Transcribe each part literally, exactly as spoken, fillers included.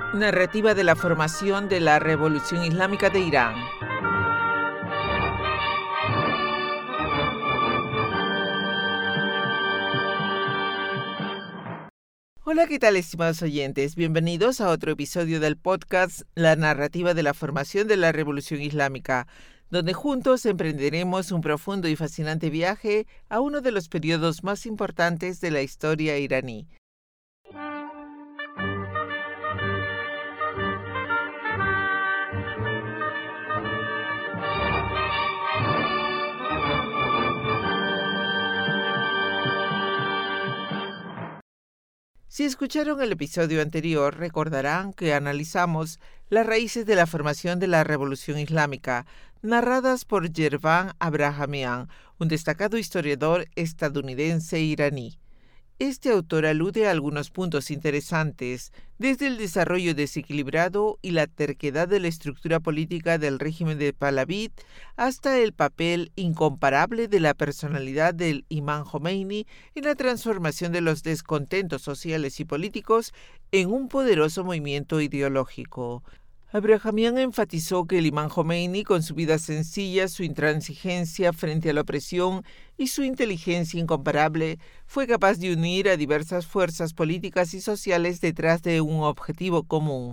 Narrativa de la formación de la Revolución Islámica de Irán. Hola, ¿qué tal, estimados oyentes? Bienvenidos a otro episodio del podcast La narrativa de la formación de la Revolución Islámica, donde juntos emprenderemos un profundo y fascinante viaje a uno de los periodos más importantes de la historia iraní. Si escucharon el episodio anterior, recordarán que analizamos las raíces de la formación de la Revolución Islámica, narradas por Yervan Abrahamian, un destacado historiador estadounidense iraní. Este autor alude a algunos puntos interesantes, desde el desarrollo desequilibrado y la terquedad de la estructura política del régimen de Pahlaví hasta el papel incomparable de la personalidad del Imam Jomeini en la transformación de los descontentos sociales y políticos en un poderoso movimiento ideológico. Abrahamian enfatizó que el Imam Jomeini, con su vida sencilla, su intransigencia frente a la opresión y su inteligencia incomparable, fue capaz de unir a diversas fuerzas políticas y sociales detrás de un objetivo común.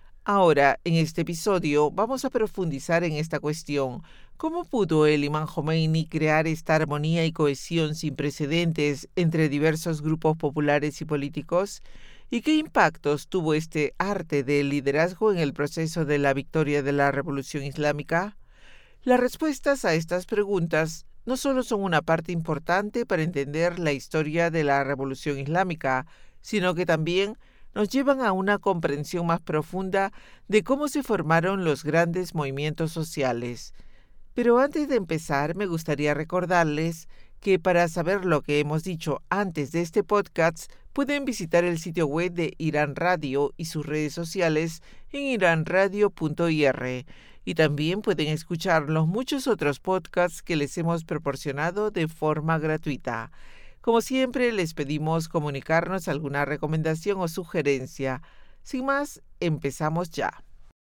Ahora, en este episodio, vamos a profundizar en esta cuestión. ¿Cómo pudo el Imam Jomeini crear esta armonía y cohesión sin precedentes entre diversos grupos populares y políticos? ¿Y qué impactos tuvo este arte del liderazgo en el proceso de la victoria de la Revolución Islámica? Las respuestas a estas preguntas no solo son una parte importante para entender la historia de la Revolución Islámica, sino que también nos llevan a una comprensión más profunda de cómo se formaron los grandes movimientos sociales. Pero antes de empezar, me gustaría recordarles que para saber lo que hemos dicho antes de este podcast, pueden visitar el sitio web de Irán Radio y sus redes sociales en iran radio punto i r, y también pueden escuchar los muchos otros podcasts que les hemos proporcionado de forma gratuita. Como siempre, les pedimos comunicarnos alguna recomendación o sugerencia. Sin más, empezamos ya.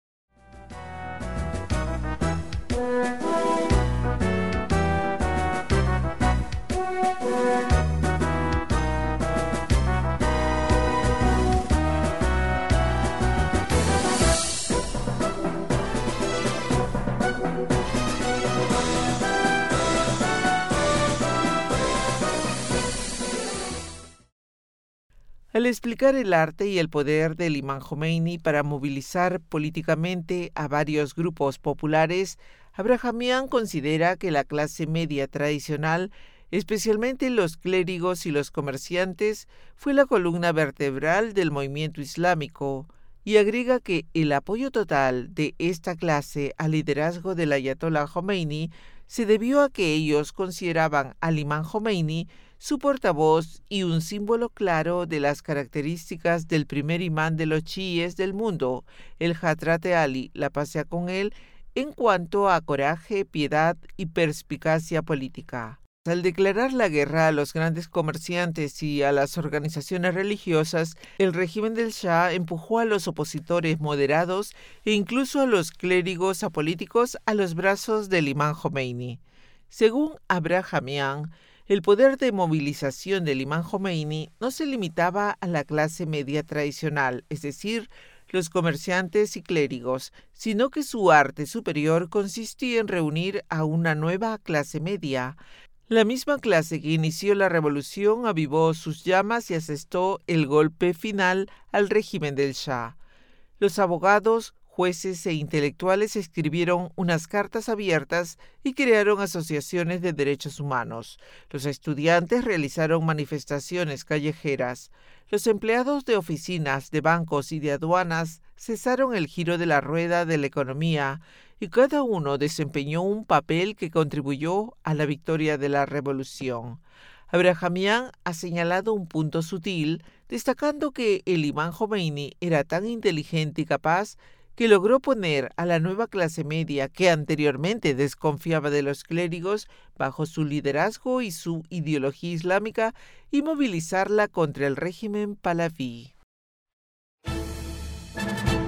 Al explicar el arte y el poder del Imam Jomeini para movilizar políticamente a varios grupos populares, Abrahamian considera que la clase media tradicional, especialmente los clérigos y los comerciantes, fue la columna vertebral del movimiento islámico, y agrega que el apoyo total de esta clase al liderazgo del Ayatollah Jomeini se debió a que ellos consideraban al Imam Jomeini su portavoz y un símbolo claro de las características del primer imán de los chiíes del mundo, el Hadrat Ali, la paz sea con él, en cuanto a coraje, piedad y perspicacia política. Al declarar la guerra a los grandes comerciantes y a las organizaciones religiosas, el régimen del Shah empujó a los opositores moderados e incluso a los clérigos apolíticos a los brazos del Imam Jomeini. Según Abrahamian, el poder de movilización del Imam Jomeini no se limitaba a la clase media tradicional, es decir, los comerciantes y clérigos, sino que su arte superior consistía en reunir a una nueva clase media. La misma clase que inició la revolución avivó sus llamas y asestó el golpe final al régimen del Shah. Los abogados, jueces e intelectuales escribieron unas cartas abiertas y crearon asociaciones de derechos humanos. Los estudiantes realizaron manifestaciones callejeras. Los empleados de oficinas, de bancos y de aduanas cesaron el giro de la rueda de la economía, y cada uno desempeñó un papel que contribuyó a la victoria de la revolución. Abrahamian ha señalado un punto sutil, destacando que el Imam Jomeini era tan inteligente y capaz que logró poner a la nueva clase media, que anteriormente desconfiaba de los clérigos, bajo su liderazgo y su ideología islámica, y movilizarla contra el régimen Pahlaví.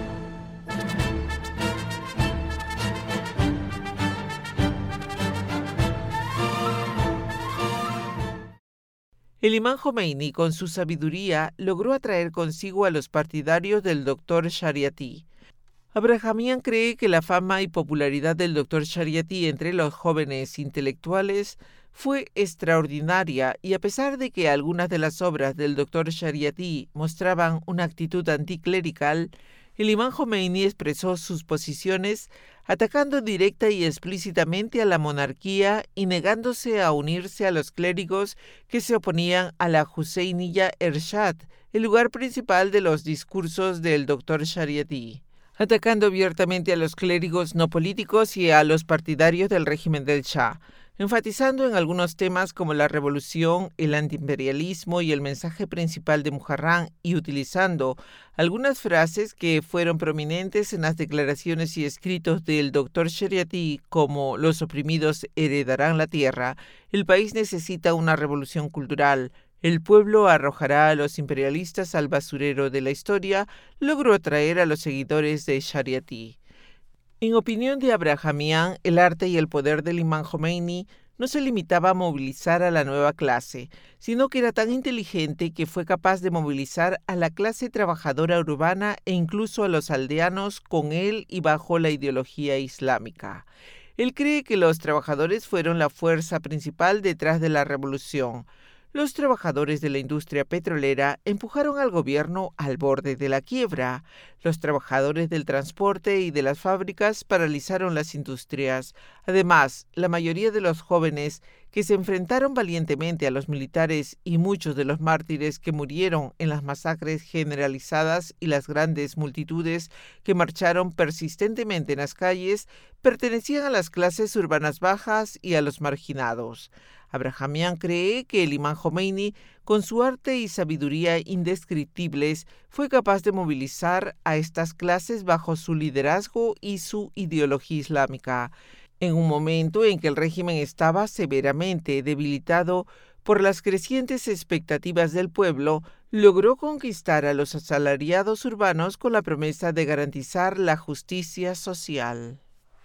El imán Jomeini, con su sabiduría, logró atraer consigo a los partidarios del doctor Shariati. Abrahamian cree que la fama y popularidad del doctor Shariati entre los jóvenes intelectuales fue extraordinaria y a pesar de que algunas de las obras del doctor Shariati mostraban una actitud anticlerical, el imán Jomeini expresó sus posiciones atacando directa y explícitamente a la monarquía y negándose a unirse a los clérigos que se oponían a la Husseiniya Ershad, el lugar principal de los discursos del doctor Shariati, atacando abiertamente a los clérigos no políticos y a los partidarios del régimen del Shah, enfatizando en algunos temas como la revolución, el antiimperialismo y el mensaje principal de Muharram y utilizando algunas frases que fueron prominentes en las declaraciones y escritos del doctor Shariati como los oprimidos heredarán la tierra, el país necesita una revolución cultural, el pueblo arrojará a los imperialistas al basurero de la historia, logró atraer a los seguidores de Shariati. En opinión de Abrahamian, el arte y el poder del imán Jomeini no se limitaba a movilizar a la nueva clase, sino que era tan inteligente que fue capaz de movilizar a la clase trabajadora urbana e incluso a los aldeanos con él y bajo la ideología islámica. Él cree que los trabajadores fueron la fuerza principal detrás de la revolución. Los trabajadores de la industria petrolera empujaron al gobierno al borde de la quiebra. Los trabajadores del transporte y de las fábricas paralizaron las industrias. Además, la mayoría de los jóvenes que se enfrentaron valientemente a los militares y muchos de los mártires que murieron en las masacres generalizadas y las grandes multitudes que marcharon persistentemente en las calles pertenecían a las clases urbanas bajas y a los marginados. Abrahamian cree que el imán Jomeini, con su arte y sabiduría indescriptibles, fue capaz de movilizar a estas clases bajo su liderazgo y su ideología islámica. En un momento en que el régimen estaba severamente debilitado por las crecientes expectativas del pueblo, logró conquistar a los asalariados urbanos con la promesa de garantizar la justicia social.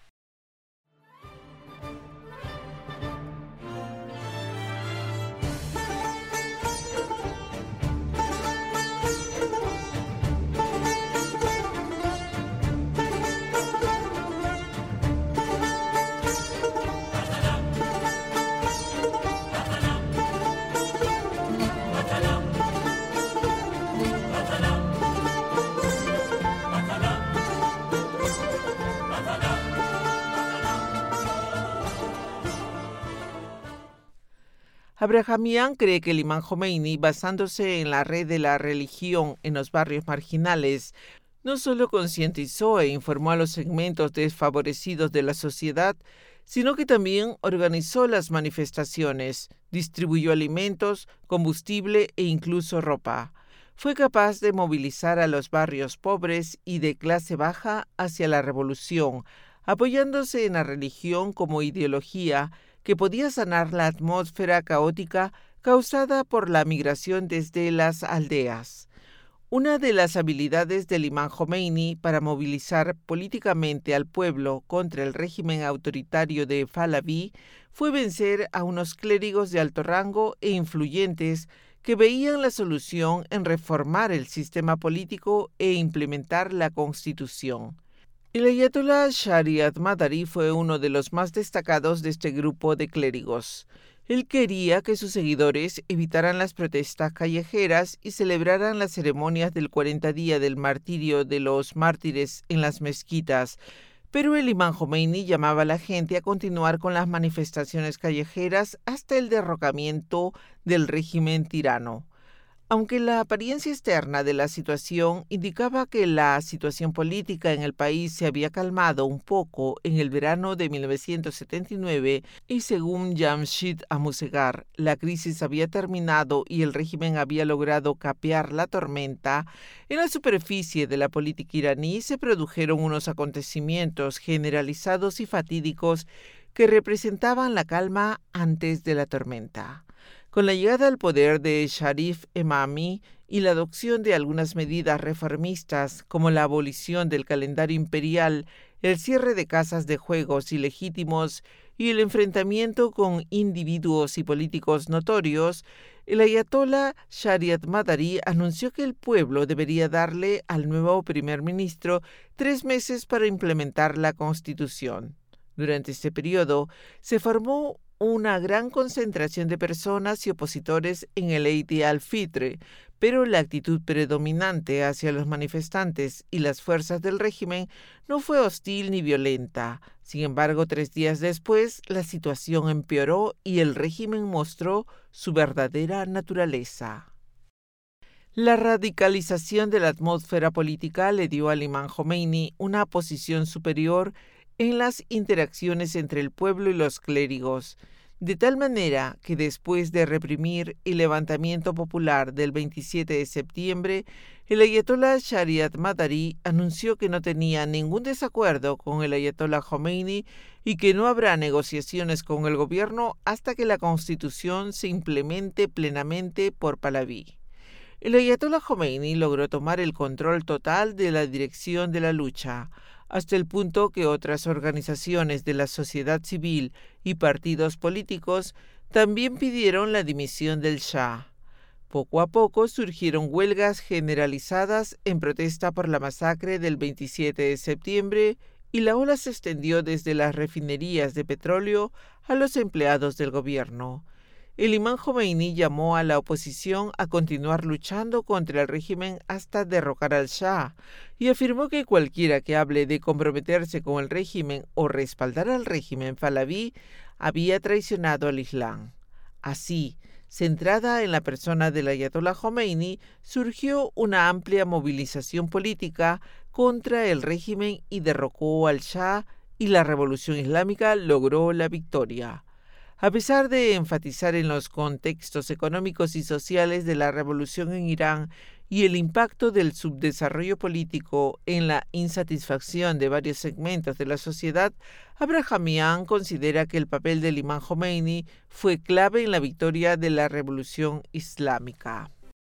Abrahamian cree que el imán Jomeini, basándose en la red de la religión en los barrios marginales, no solo concientizó e informó a los segmentos desfavorecidos de la sociedad, sino que también organizó las manifestaciones, distribuyó alimentos, combustible e incluso ropa. Fue capaz de movilizar a los barrios pobres y de clase baja hacia la revolución, apoyándose en la religión como ideología que podía sanar la atmósfera caótica causada por la migración desde las aldeas. Una de las habilidades del imán Jomeini para movilizar políticamente al pueblo contra el régimen autoritario de Pahlaví fue vencer a unos clérigos de alto rango e influyentes que veían la solución en reformar el sistema político e implementar la Constitución. El ayatolá Shariat Madari fue uno de los más destacados de este grupo de clérigos. Él quería que sus seguidores evitaran las protestas callejeras y celebraran las ceremonias del cuarenta día del martirio de los mártires en las mezquitas, pero el imán Jomeini llamaba a la gente a continuar con las manifestaciones callejeras hasta el derrocamiento del régimen tirano. Aunque la apariencia externa de la situación indicaba que la situación política en el país se había calmado un poco en el verano de mil novecientos setenta y nueve y según Jamshid Amusegar, la crisis había terminado y el régimen había logrado capear la tormenta, en la superficie de la política iraní se produjeron unos acontecimientos generalizados y fatídicos que representaban la calma antes de la tormenta. Con la llegada al poder de Sharif Emami y la adopción de algunas medidas reformistas como la abolición del calendario imperial, el cierre de casas de juegos ilegítimos y el enfrentamiento con individuos y políticos notorios, el ayatolá Shariat Madari anunció que el pueblo debería darle al nuevo primer ministro tres meses para implementar la Constitución. Durante este periodo, se formó una gran concentración de personas y opositores en el Eid al-Fitr, pero la actitud predominante hacia los manifestantes y las fuerzas del régimen no fue hostil ni violenta. Sin embargo, tres días después, la situación empeoró y el régimen mostró su verdadera naturaleza. La radicalización de la atmósfera política le dio al imán Jomeini una posición superior en las interacciones entre el pueblo y los clérigos, de tal manera que después de reprimir el levantamiento popular del veintisiete de septiembre, el ayatolá Shariat Madari anunció que no tenía ningún desacuerdo con el ayatolá Jomeini y que no habrá negociaciones con el gobierno hasta que la Constitución se implemente plenamente por Pahlaví. El ayatolá Jomeini logró tomar el control total de la dirección de la lucha, hasta el punto que otras organizaciones de la sociedad civil y partidos políticos también pidieron la dimisión del Shah. Poco a poco surgieron huelgas generalizadas en protesta por la masacre del veintisiete de septiembre y la ola se extendió desde las refinerías de petróleo a los empleados del gobierno. El imán Jomeini llamó a la oposición a continuar luchando contra el régimen hasta derrocar al Shah y afirmó que cualquiera que hable de comprometerse con el régimen o respaldar al régimen Pahlaví había traicionado al Islam. Así, centrada en la persona del ayatolá Jomeini, surgió una amplia movilización política contra el régimen y derrocó al Shah y la revolución islámica logró la victoria. A pesar de enfatizar en los contextos económicos y sociales de la revolución en Irán y el impacto del subdesarrollo político en la insatisfacción de varios segmentos de la sociedad, Abrahamian considera que el papel del imán Jomeini fue clave en la victoria de la revolución islámica.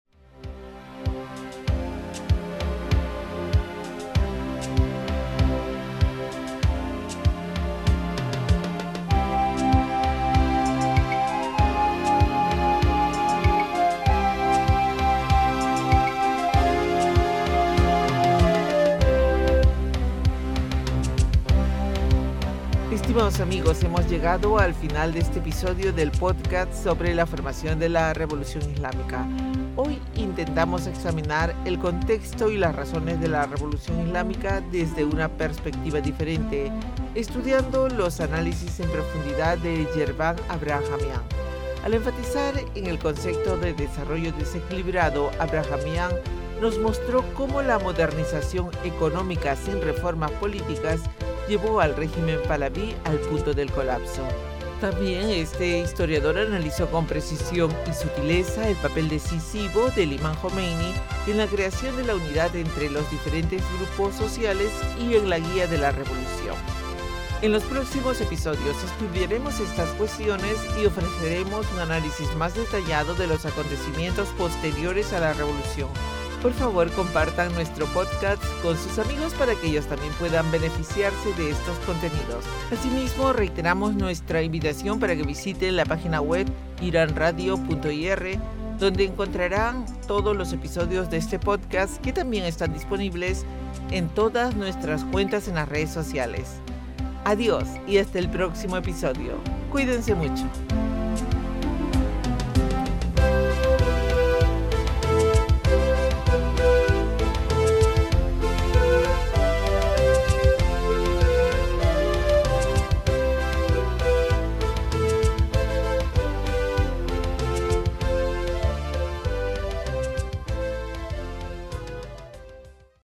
Estimados amigos, hemos llegado al final de este episodio del podcast sobre la formación de la Revolución Islámica. Hoy intentamos examinar el contexto y las razones de la Revolución Islámica desde una perspectiva diferente, estudiando los análisis en profundidad de Yervan Abrahamian. Al enfatizar en el concepto de desarrollo desequilibrado, Abrahamian nos mostró cómo la modernización económica sin reformas políticas llevó al régimen Pahlaví al punto del colapso. También este historiador analizó con precisión y sutileza el papel decisivo del imán Jomeini en la creación de la unidad entre los diferentes grupos sociales y en la guía de la revolución. En los próximos episodios estudiaremos estas cuestiones y ofreceremos un análisis más detallado de los acontecimientos posteriores a la revolución. Por favor, compartan nuestro podcast con sus amigos para que ellos también puedan beneficiarse de estos contenidos. Asimismo, reiteramos nuestra invitación para que visiten la página web iran radio punto i r, donde encontrarán todos los episodios de este podcast que también están disponibles en todas nuestras cuentas en las redes sociales. Adiós y hasta el próximo episodio. Cuídense mucho.